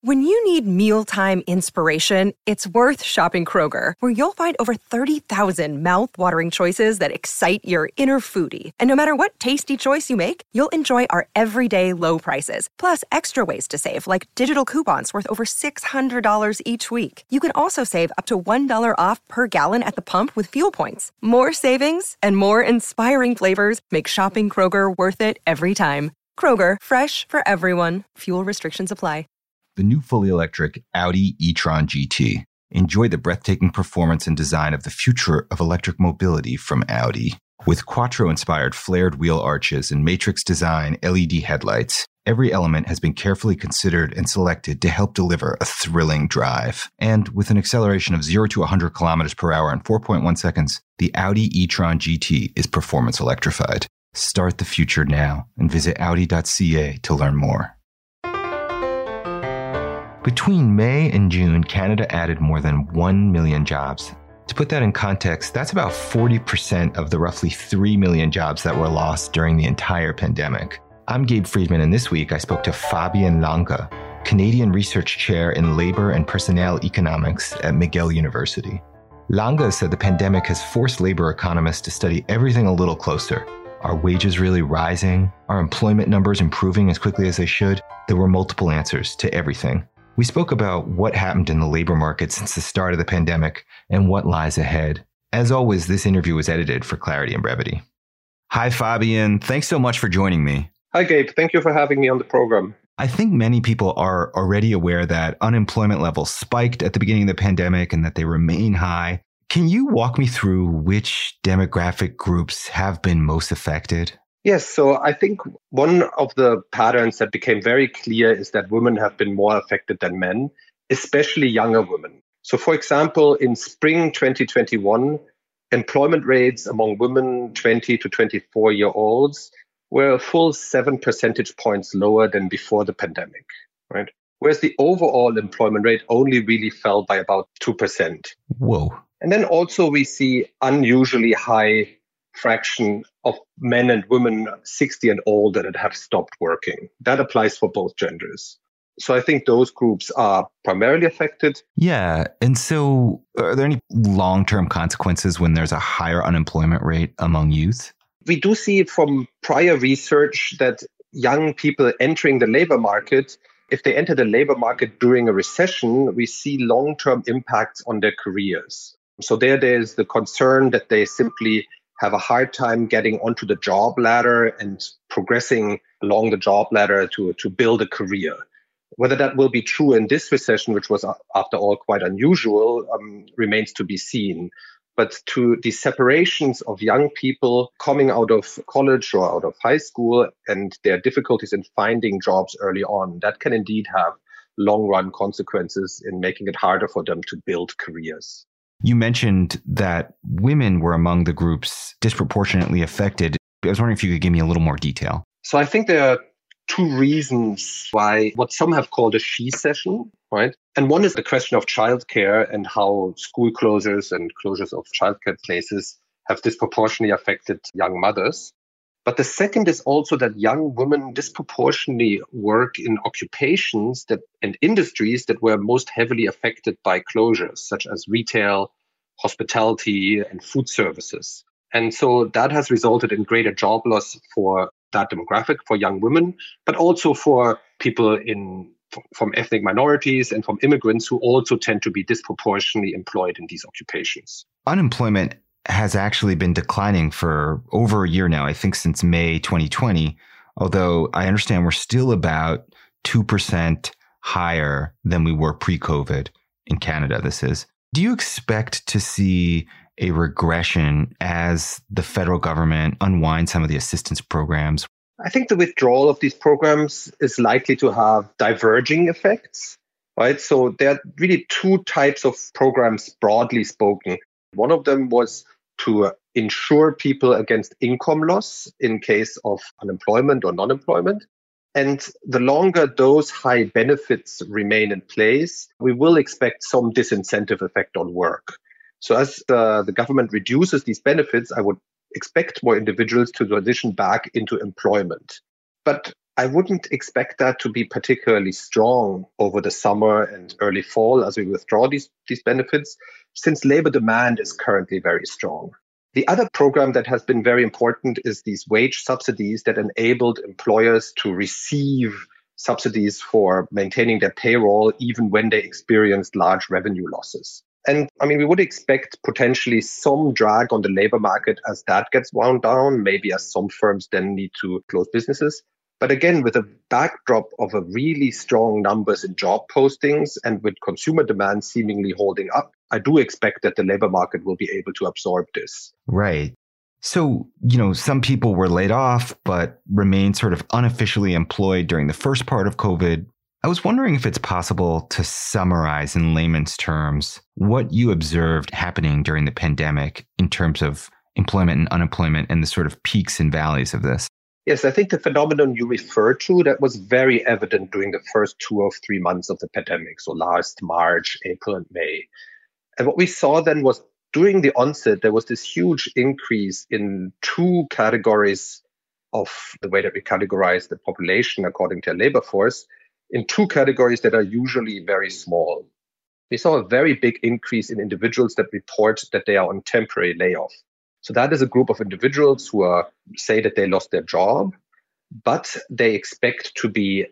When you need mealtime inspiration, it's worth shopping Kroger, where you'll find over 30,000 mouth-watering choices that excite your inner foodie. And no matter what tasty choice you make, you'll enjoy our everyday low prices, plus extra ways to save, like digital coupons worth over $600 each week. You can also save up to $1 off per gallon at the pump with fuel points. More savings and more inspiring flavors make shopping Kroger worth it every time. Kroger, fresh for everyone. Fuel restrictions apply. The new fully electric Audi e-tron GT. Enjoy the breathtaking performance and design of the future of electric mobility from Audi. With Quattro-inspired flared wheel arches and Matrix design LED headlights, every element has been carefully considered and selected to help deliver a thrilling drive. And with an acceleration of 0 to 100 kilometers per hour in 4.1 seconds, the Audi e-tron GT is performance electrified. Start the future now and visit Audi.ca to learn more. Between May and June, Canada added more than 1 million jobs. To put that in context, that's about 40% of the roughly 3 million jobs that were lost during the entire pandemic. I'm Gabe Friedman, and this week I spoke to Fabian Lange, Canadian Research Chair in Labor and Personnel Economics at McGill University. Lange said the pandemic has forced labor economists to study everything a little closer. Are wages really rising? Are employment numbers improving as quickly as they should? There were multiple answers to everything. We spoke about what happened in the labor market since the start of the pandemic and what lies ahead. As always, this interview was edited for clarity and brevity. Hi, Fabian. Thanks so much for joining me. Hi, Gabe. Thank you for having me on the program. I think many people are already aware that unemployment levels spiked at the beginning of the pandemic and that they remain high. Can you walk me through which demographic groups have been most affected? Yes, so I think one of the patterns that became very clear is that women have been more affected than men, especially younger women. So, for example, in spring 2021, employment rates among women 20 to 24-year-olds were a full 7 percentage points lower than before the pandemic, right? Whereas the overall employment rate only really fell by about 2%. Whoa. And then also we see unusually high fraction of men and women 60 and older that have stopped working. That applies for both genders. So I think those groups are primarily affected. Yeah. And so are there any long-term consequences when there's a higher unemployment rate among youth? We do see from prior research that young people entering the labor market, if they enter the labor market during a recession, we see long-term impacts on their careers. So there's the concern that they simply have a hard time getting onto the job ladder and progressing along the job ladder to build a career. Whether that will be true in this recession, which was, after all, quite unusual, remains to be seen. But to the separations of young people coming out of college or out of high school and their difficulties in finding jobs early on, that can indeed have long-run consequences in making it harder for them to build careers. You mentioned that women were among the groups disproportionately affected. I was wondering if you could give me a little more detail. So I think there are two reasons why what some have called a she-cession, right? And one is the question of childcare and how school closures and closures of childcare places have disproportionately affected young mothers. But the second is also that young women disproportionately work in occupations and industries that were most heavily affected by closures, such as retail, hospitality, and food services. And so that has resulted in greater job loss for that demographic, for young women, but also for people from ethnic minorities and from immigrants who also tend to be disproportionately employed in these occupations. Unemployment has actually been declining for over a year now, I think since May 2020, although I understand we're still about 2% higher than we were pre-COVID in Canada, this is. Do you expect to see a regression as the federal government unwinds some of the assistance programs? I think the withdrawal of these programs is likely to have diverging effects, right? So there are really two types of programs, broadly spoken. One of them was to insure people against income loss in case of unemployment or non-employment. And the longer those high benefits remain in place, we will expect some disincentive effect on work. So as the government reduces these benefits, I would expect more individuals to transition back into employment. But I wouldn't expect that to be particularly strong over the summer and early fall as we withdraw these benefits, since labor demand is currently very strong. The other program that has been very important is these wage subsidies that enabled employers to receive subsidies for maintaining their payroll even when they experienced large revenue losses. And we would expect potentially some drag on the labor market as that gets wound down, maybe as some firms then need to close businesses. But again, with a backdrop of a really strong numbers in job postings and with consumer demand seemingly holding up, I do expect that the labor market will be able to absorb this. Right. So, some people were laid off, but remained sort of unofficially employed during the first part of COVID. I was wondering if it's possible to summarize in layman's terms what you observed happening during the pandemic in terms of employment and unemployment and the sort of peaks and valleys of this. Yes, I think the phenomenon you referred to, that was very evident during the first 2 or 3 months of the pandemic, so last March, April, and May. And what we saw then was during the onset, there was this huge increase in 2 categories of the way that we categorize the population according to a labor force, in 2 categories that are usually very small. We saw a very big increase in individuals that report that they are on temporary layoff. So that is a group of individuals who say that they lost their job, but they expect to be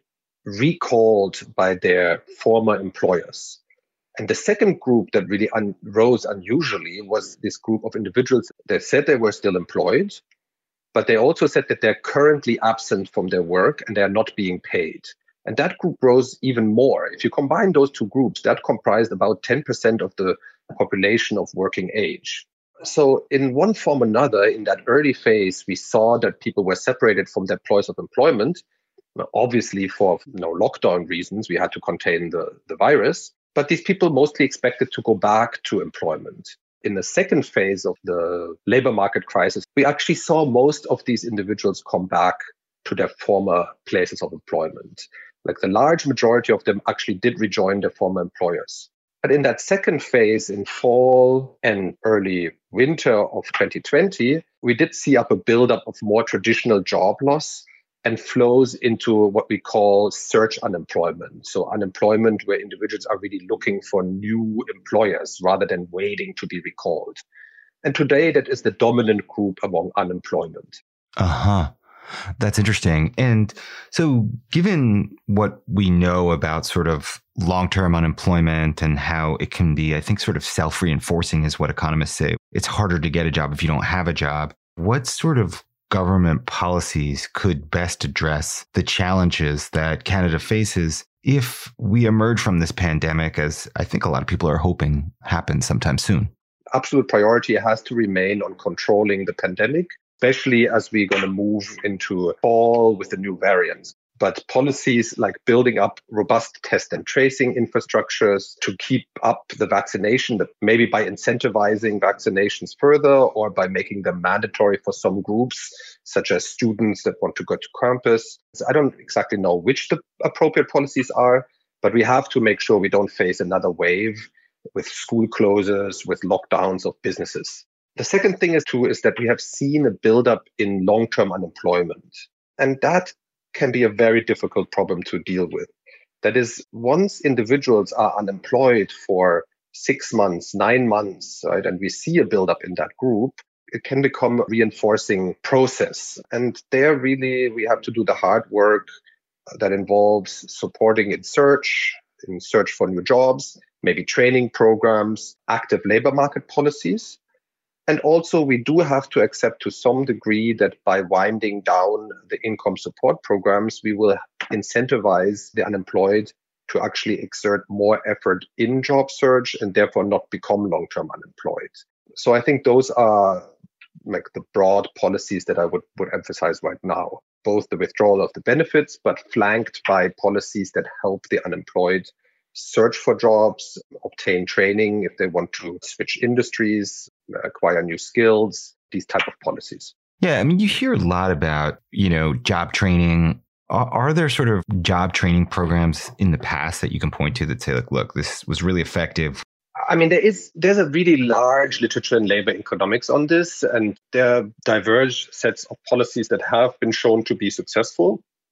recalled by their former employers. And the second group that really rose unusually was this group of individuals that said they were still employed, but they also said that they're currently absent from their work and they are not being paid. And that group rose even more. If you combine those 2 groups, that comprised about 10% of the population of working age. So in one form or another, in that early phase, we saw that people were separated from their place of employment. Obviously, for lockdown reasons, we had to contain the virus. But these people mostly expected to go back to employment. In the second phase of the labor market crisis, we actually saw most of these individuals come back to their former places of employment. Like the large majority of them actually did rejoin their former employers. But in that second phase, in fall and early winter of 2020, we did see a buildup of more traditional job loss and flows into what we call search unemployment. So unemployment where individuals are really looking for new employers rather than waiting to be recalled. And today, that is the dominant group among unemployment. Uh-huh. That's interesting. And so given what we know about sort of long-term unemployment and how it can be, I think, sort of self-reinforcing is what economists say. It's harder to get a job if you don't have a job. What sort of government policies could best address the challenges that Canada faces if we emerge from this pandemic, as I think a lot of people are hoping happens sometime soon? Absolute priority has to remain on controlling the pandemic, especially as we're going to move into fall with the new variants. But policies like building up robust test and tracing infrastructures to keep up the vaccination, that maybe by incentivizing vaccinations further or by making them mandatory for some groups, such as students that want to go to campus. So I don't exactly know which the appropriate policies are, but we have to make sure we don't face another wave with school closures, with lockdowns of businesses. The second thing is that we have seen a buildup in long-term unemployment. And that can be a very difficult problem to deal with. That is, once individuals are unemployed for 6 months, 9 months, right, and we see a buildup in that group, it can become a reinforcing process. And there really we have to do the hard work that involves supporting in search for new jobs, maybe training programs, active labor market policies. And also, we do have to accept to some degree that by winding down the income support programs, we will incentivize the unemployed to actually exert more effort in job search and therefore not become long-term unemployed. So I think those are like the broad policies that I would emphasize right now, both the withdrawal of the benefits, but flanked by policies that help the unemployed search for jobs, obtain training if they want to switch industries, acquire new skills, these type of policies. Yeah, I mean, you hear a lot about, job training. Are there sort of job training programs in the past that you can point to that say, like, look, this was really effective? I mean, there's a really large literature in labor economics on this, and there are diverse sets of policies that have been shown to be successful.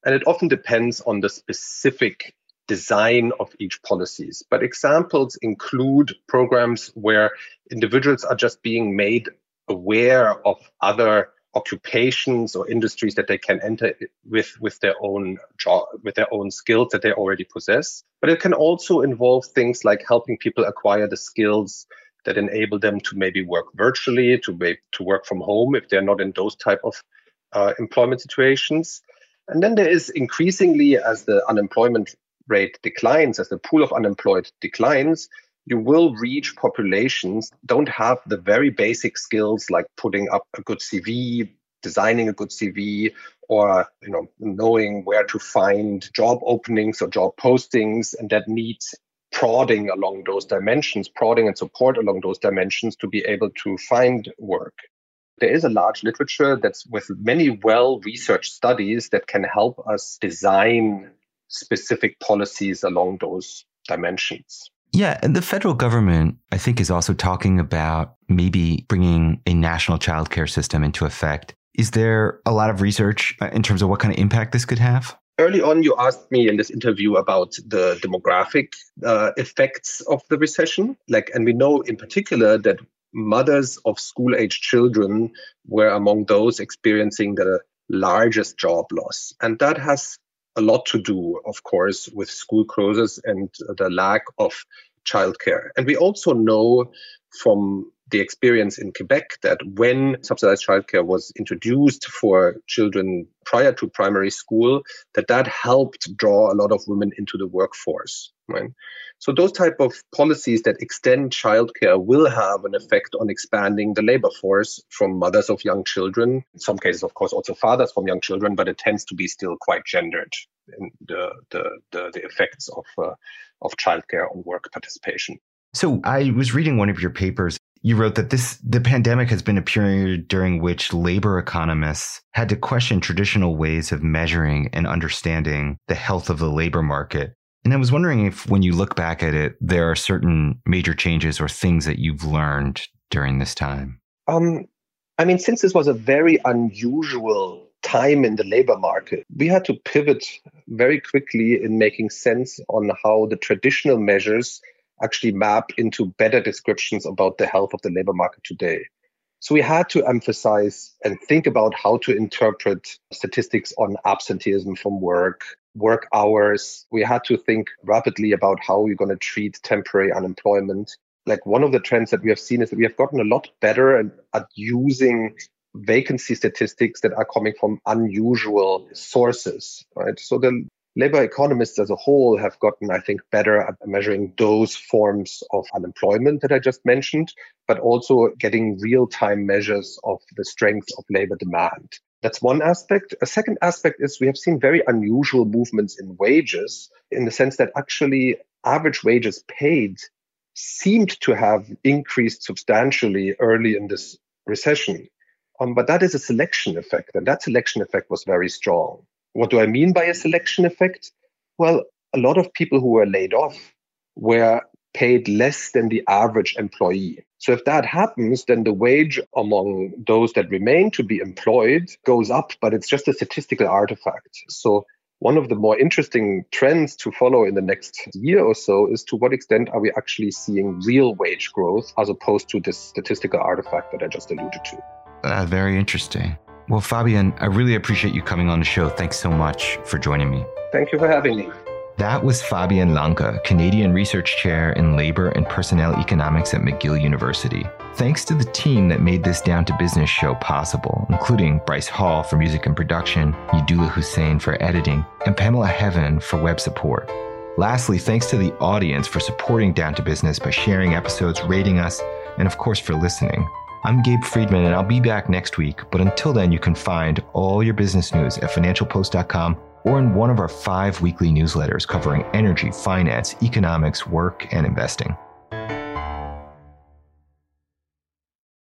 And it often depends on the specific design of each policies. But examples include programs where individuals are just being made aware of other occupations or industries that they can enter with their own job, with their own skills that they already possess. But it can also involve things like helping people acquire the skills that enable them to maybe work virtually, to work from home if they're not in those type of employment situations. And then there is increasingly, as the unemployment rate declines, as the pool of unemployed declines, you will reach populations don't have the very basic skills like putting up a good CV, designing a good CV, or knowing where to find job openings or job postings, and that needs prodding along those dimensions, prodding and support along those dimensions to be able to find work. There is a large literature that's with many well-researched studies that can help us design specific policies along those dimensions. Yeah, and the federal government, I think, is also talking about maybe bringing a national childcare system into effect. Is there a lot of research in terms of what kind of impact this could have? Early on, you asked me in this interview about the demographic effects of the recession. And we know in particular that mothers of school-age children were among those experiencing the largest job loss. And that has a lot to do, of course, with school closures and the lack of childcare. And we also know from the experience in Quebec that when subsidized childcare was introduced for children prior to primary school, that helped draw a lot of women into the workforce. Right? So those type of policies that extend childcare will have an effect on expanding the labor force from mothers of young children. In some cases, of course, also fathers from young children, but it tends to be still quite gendered in the effects of childcare on work participation. So I was reading one of your papers. You wrote that the pandemic has been a period during which labor economists had to question traditional ways of measuring and understanding the health of the labor market. And I was wondering if, when you look back at it, there are certain major changes or things that you've learned during this time. Since this was a very unusual time in the labor market, we had to pivot very quickly in making sense on how the traditional measures actually map into better descriptions about the health of the labor market today. So we had to emphasize and think about how to interpret statistics on absenteeism from work hours. We had to think rapidly about how we're going to treat temporary unemployment. One of the trends that we have seen is that we have gotten a lot better at using vacancy statistics that are coming from unusual sources, right? So the labor economists as a whole have gotten, I think, better at measuring those forms of unemployment that I just mentioned, but also getting real-time measures of the strength of labor demand. That's one aspect. A second aspect is we have seen very unusual movements in wages, in the sense that actually average wages paid seemed to have increased substantially early in this recession. But that is a selection effect, and that selection effect was very strong. What do I mean by a selection effect? Well, a lot of people who were laid off were paid less than the average employee. So if that happens, then the wage among those that remain to be employed goes up, but it's just a statistical artifact. So one of the more interesting trends to follow in the next year or so is to what extent are we actually seeing real wage growth as opposed to this statistical artifact that I just alluded to. Very interesting. Well, Fabian, I really appreciate you coming on the show. Thanks so much for joining me. Thank you for having me. That was Fabian Lanke, Canadian Research Chair in Labor and Personnel Economics at McGill University. Thanks to the team that made this Down to Business show possible, including Bryce Hall for music and production, Yadula Hussein for editing, and Pamela Heaven for web support. Lastly, thanks to the audience for supporting Down to Business by sharing episodes, rating us, and of course for listening. I'm Gabe Friedman, and I'll be back next week. But until then, you can find all your business news at financialpost.com or in one of our 5 weekly newsletters covering energy, finance, economics, work, and investing.